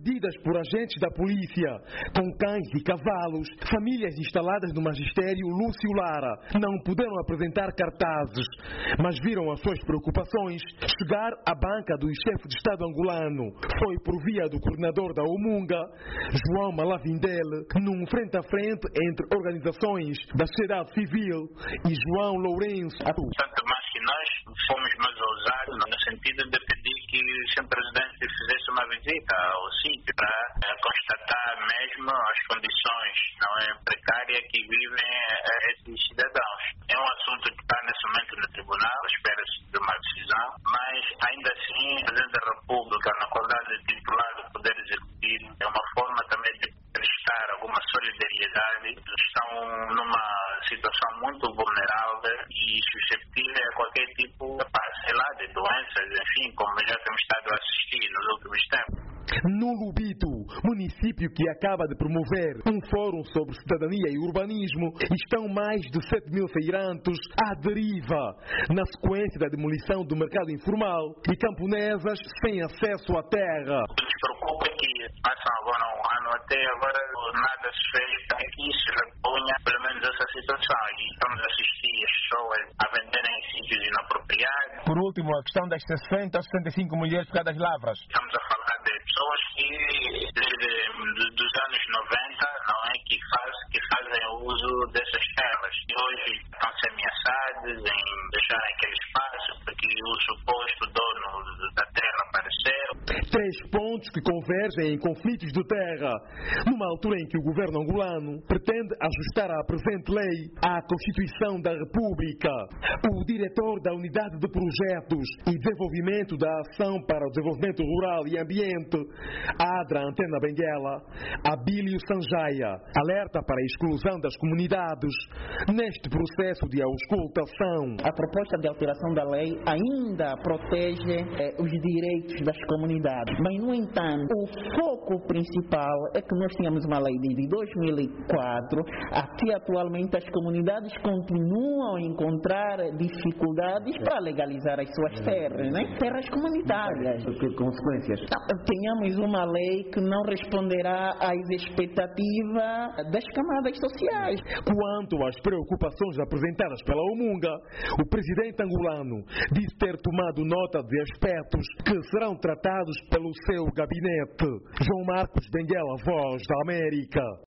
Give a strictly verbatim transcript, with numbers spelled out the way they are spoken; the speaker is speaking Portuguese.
impedidas por agentes da polícia, com cães e cavalos. Famílias instaladas no magistério Lúcio Lara não puderam apresentar cartazes, mas viram as suas preocupações chegar à banca do chefe de Estado angolano. Foi por via do coordenador da Umunga, João Malavindele, num frente a frente entre organizações da sociedade civil e João Lourenço. Tanto mais que nós fomos mais ousados no sentido de pedir que o senhor Presidente fizesse uma visita ao sítio para eh, constatar mesmo as condições não é, precárias que vivem eh, esses cidadãos. É um assunto que está nesse momento no tribunal, espera-se de uma decisão, mas ainda assim o Presidente da República, na qualidade de titular do Poder Executivo, é uma forma também de prestar alguma solidariedade. Estão numa situação muito vulnerável e suscetível a qualquer tipo, sei lá, de doenças, enfim, como já temos estado a assistir nos últimos tempos. No Lubito, município que acaba de promover um fórum sobre cidadania e urbanismo, estão mais de sete mil feirantes à deriva, na sequência da demolição do mercado informal e camponesas sem acesso à terra. O que nos preocupa é que passam agora um ano, até agora nada se fez para que isso reponha pelo menos essa situação. E estamos a assistir as pessoas a venderem em sítios inapropriados. Por último, a questão das sessenta a sessenta e cinco mulheres por cada lavras. Estamos a falar de pessoas que desde dos anos noventa não é, que, faz, que fazem uso dessas terras. E hoje estão-se ameaçados em deixar aquele espaço porque o suposto dono da terra apareceu. Três pontos que convergem em conflitos de terra, numa altura em que o governo angolano pretende ajustar a presente lei à Constituição da República. O diretor da Unidade de Projetos e Desenvolvimento da Ação para o Desenvolvimento Rural e Ambiente, ADRA Antena Benguela, Abílio Sanjaya, alerta para a exclusão das comunidades neste processo de auscultação. A proposta de alteração da lei ainda protege eh, os direitos das comunidades, mas, no entanto, o foco principal é que nós tínhamos uma lei de dois mil e quatro, aqui atualmente as comunidades continuam a encontrar dificuldades para legalizar as suas terras, né? Terras comunitárias. Que consequências? Tenhamos uma lei que não responderá às expectativas das camadas sociais. Quanto às preocupações apresentadas pela Umunga, o presidente angolano disse ter tomado nota de aspectos que serão tratados pelo seu gabinete. João Marcos Benguela, Voz da América.